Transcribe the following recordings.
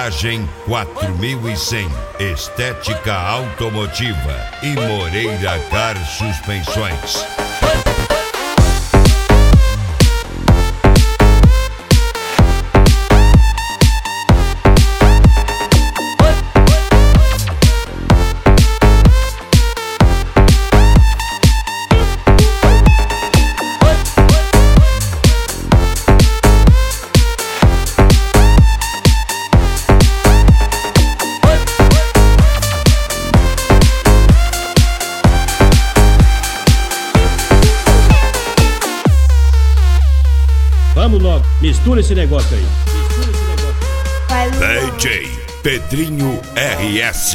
Garagem 4100, Estética Automotiva e Moreira Car Suspensões. Vamos logo, mistura esse negócio aí. DJ Pedrinho RS.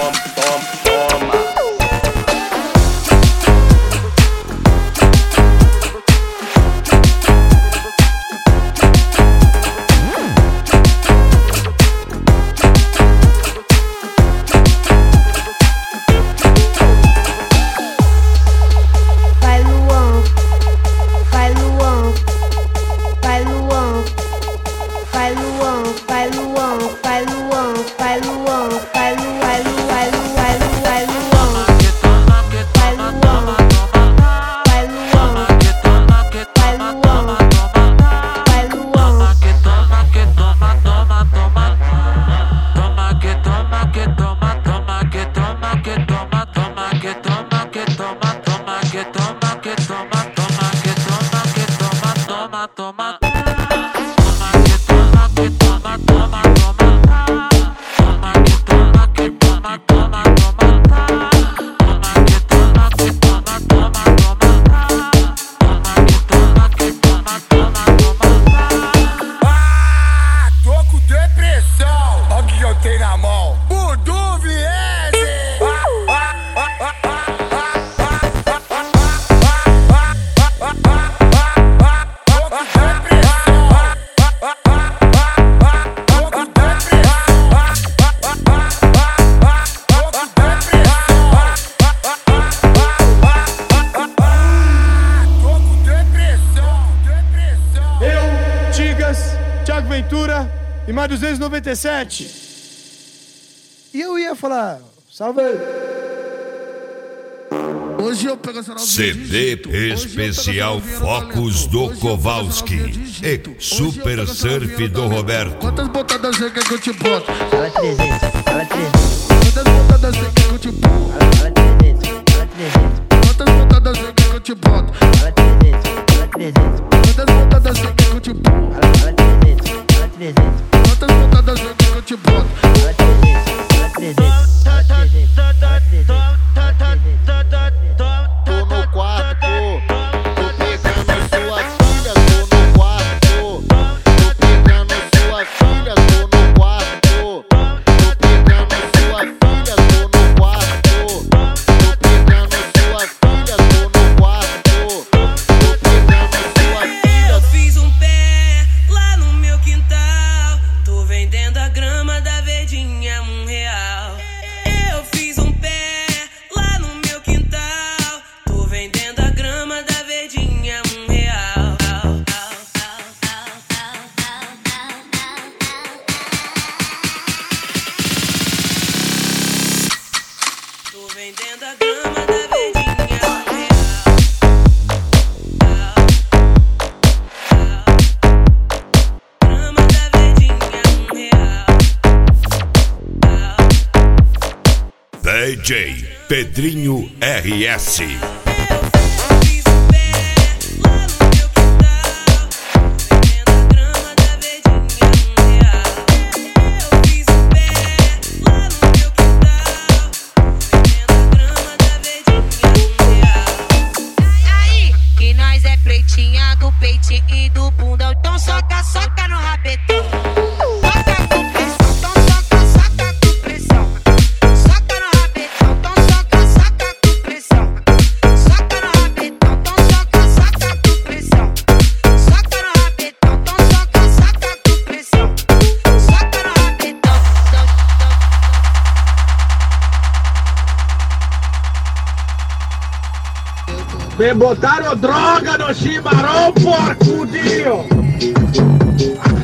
Thiago Ventura e mais 297. E eu ia falar, salve aí. Hoje eu pego essa CD especial Focus do Kowalski e Super Surf do Roberto. Quantas botadas você quer que eu te boto? Fala 300, fala 300. Quantas botadas você quer que eu te boto? Fala 300, fala 300. Quantas botadas você quer que eu te boto? Fala 300, fala 300. Quantas botadas você quer que eu te boto? Fala 300, fala 300. Quantas botadas você quer que eu te boto? Fala 300, fala 300. Fala 300, fala 300. Tô no quarto, tô pegando suas filhas, tô no quarto. Tô pegando suas filhas, tô no quarto. Tô pegando suas filhas, tô no quarto. Tô pegando suas filhas, tô no quarto. Tô pegando suas filhas. Eu fiz um pé lá no meu quintal. Tô vendendo a grama da verdinha R$1. Eu fiz um pé lá no meu quintal. Tô vendendo a grama da verdinha R$1. Tô vendendo a grama da verdinha grama da verdinha R$1. DJ Pedrinho RS. Que nós é pretinha do peitinho e do bundão. Então soca, soca no rabetão. Soca com pressão, então soca, soca com pressão. Soca no rabetão, então soca, soca com pressão. Soca no rabetão, então soca, soca com pressão. Soca no rabetão, então soca, soca com pressão. Soca no rabetão. Me botaram droga no chimarrão, porco, Dio.